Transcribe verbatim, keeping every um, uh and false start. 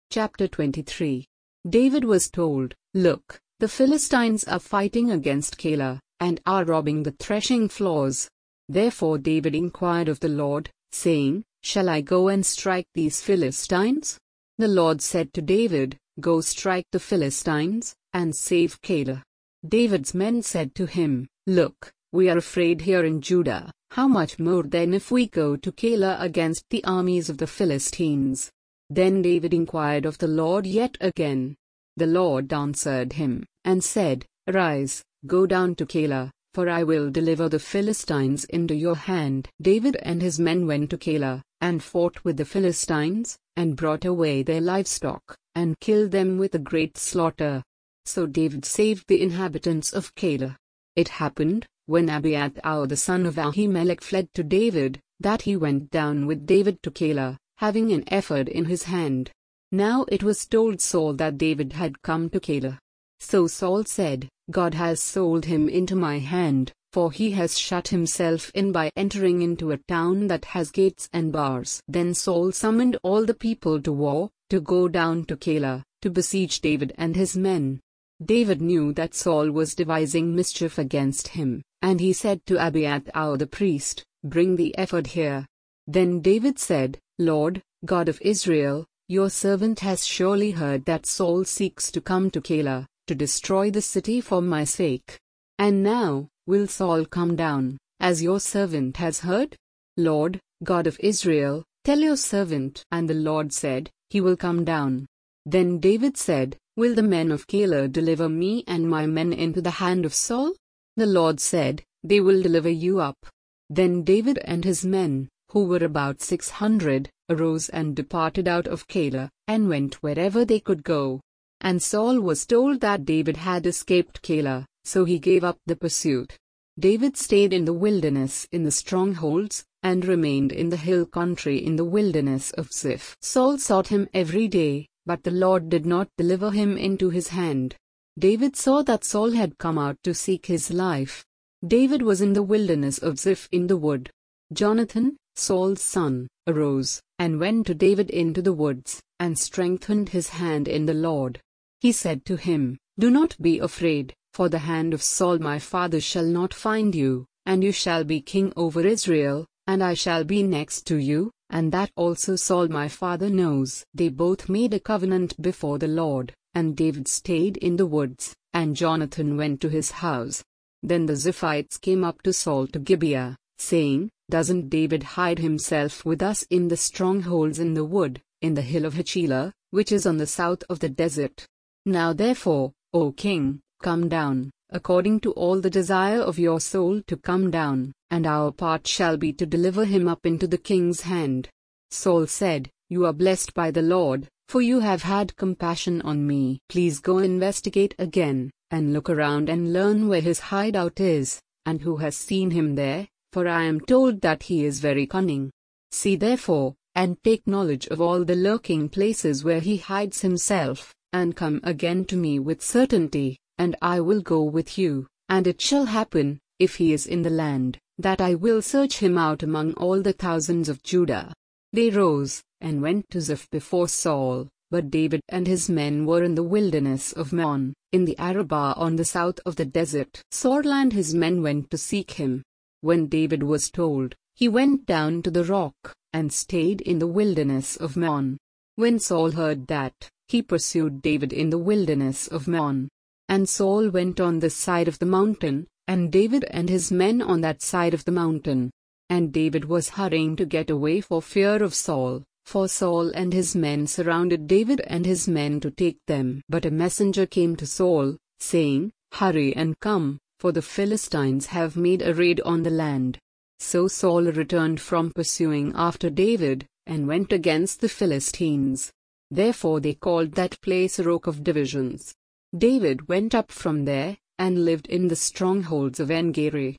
Chapter twenty-three. David was told, "Look, the Philistines are fighting against Keilah, and are robbing the threshing floors." Therefore David inquired of the Lord, saying, "Shall I go and strike these Philistines?" The Lord said to David, "Go strike the Philistines, and save Keilah." David's men said to him, "Look, we are afraid here in Judah, how much more then if we go to Keilah against the armies of the Philistines?" Then David inquired of the Lord yet again. The Lord answered him, and said, "Arise, go down to Keilah, for I will deliver the Philistines into your hand." David and his men went to Keilah, and fought with the Philistines, and brought away their livestock, and killed them with a great slaughter. So David saved the inhabitants of Keilah. It happened, when Abiathar the son of Ahimelech fled to David, that he went down with David to Keilah, having an ephod in his hand. Now it was told Saul that David had come to Keilah. So Saul said, "God has sold him into my hand, for he has shut himself in by entering into a town that has gates and bars." Then Saul summoned all the people to war, to go down to Keilah, to besiege David and his men. David knew that Saul was devising mischief against him, and he said to Abiathar the priest, "Bring the ephod here." Then David said, "Lord, God of Israel, your servant has surely heard that Saul seeks to come to Keilah, to destroy the city for my sake. And now, will Saul come down, as your servant has heard? Lord, God of Israel, tell your servant." And the Lord said, "He will come down." Then David said, "Will the men of Keilah deliver me and my men into the hand of Saul?" The Lord said, "They will deliver you up." Then David and his men, who were about six hundred, arose and departed out of Keilah, and went wherever they could go. And Saul was told that David had escaped Keilah, so he gave up the pursuit. David stayed in the wilderness in the strongholds, and remained in the hill country in the wilderness of Ziph. Saul sought him every day, but the Lord did not deliver him into his hand. David saw that Saul had come out to seek his life. David was in the wilderness of Ziph in the wood. Jonathan, Saul's son, arose, and went to David into the woods, and strengthened his hand in the Lord. He said to him, "Do not be afraid, for the hand of Saul my father shall not find you, and you shall be king over Israel, and I shall be next to you, and that also Saul my father knows." They both made a covenant before the Lord, and David stayed in the woods, and Jonathan went to his house. Then the Ziphites came up to Saul to Gibeah, saying, "Doesn't David hide himself with us in the strongholds in the wood, in the hill of Hachilah, which is on the south of the desert? Now therefore, O king, come down, according to all the desire of your soul to come down, and our part shall be to deliver him up into the king's hand." Saul said, "You are blessed by the Lord, for you have had compassion on me. Please go investigate again, and look around and learn where his hideout is, and who has seen him there, for I am told that he is very cunning. See therefore, and take knowledge of all the lurking places where he hides himself, and come again to me with certainty, and I will go with you. And it shall happen, if he is in the land, that I will search him out among all the thousands of Judah." They rose, and went to Ziph before Saul, but David and his men were in the wilderness of Maon, in the Arabah on the south of the desert. Saul and his men went to seek him. When David was told, he went down to the rock, and stayed in the wilderness of Maon. When Saul heard that, he pursued David in the wilderness of Maon. And Saul went on this side of the mountain, and David and his men on that side of the mountain. And David was hurrying to get away for fear of Saul, for Saul and his men surrounded David and his men to take them. But a messenger came to Saul, saying, "Hurry and come, for the Philistines have made a raid on the land." So Saul returned from pursuing after David, and went against the Philistines. Therefore they called that place a Rock of Divisions. David went up from there, and lived in the strongholds of En-Geri.